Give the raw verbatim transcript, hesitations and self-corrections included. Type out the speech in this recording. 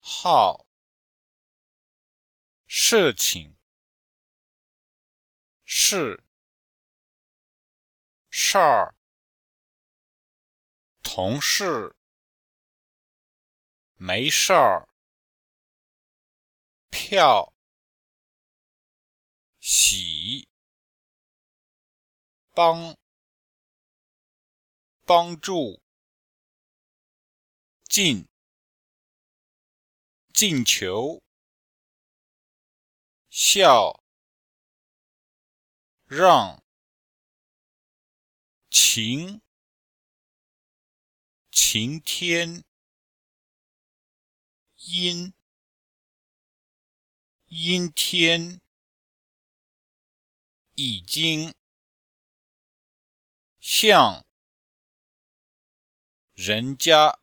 好，事情，事，事儿，同事，没事儿，票，喜，帮，帮助，进，进球，笑，让，晴，晴天，阴，阴天，已经，像，人家。